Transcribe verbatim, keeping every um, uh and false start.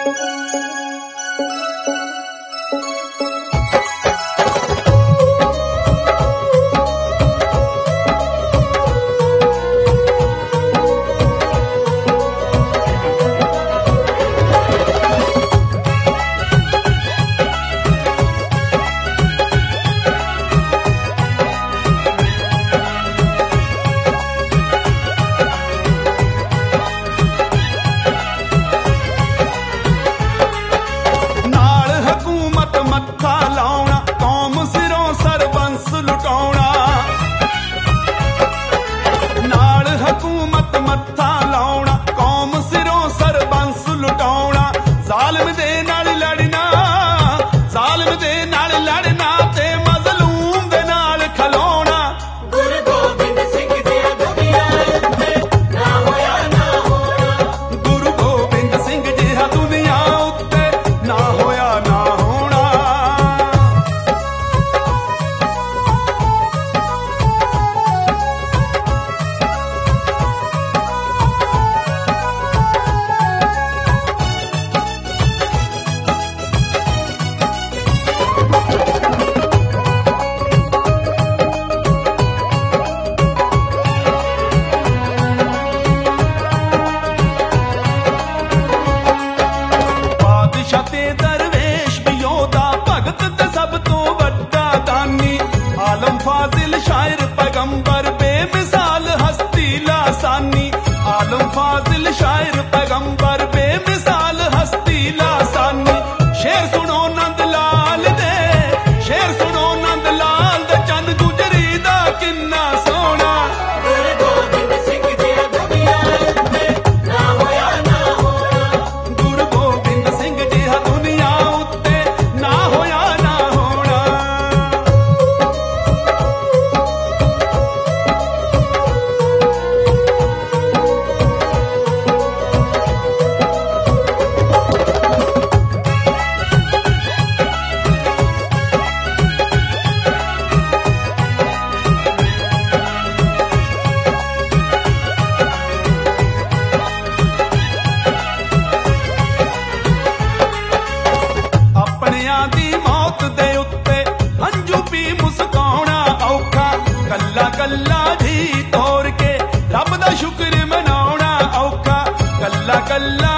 फाजिल शायर पैगंबर बेमिसाल हस्ती लासानी। शेर सुनो नंद लाल दे, शेर सुनो नंद लाल दे, चंद गुजरी दा किन्ना सोना। गुरु गोबिंद सिंह जी दुनिया उत्ते ना होया ना होना। गुरु गोबिंद सिंह जी दुनिया उत्ते ना होया ना होना। दी मौत दे उत्ते हंजू पी मुस्काना औखा, कल्ला कल्ला धी तोड़ के रब दा शुक्र मनाउणा औखा, कल्ला कल्ला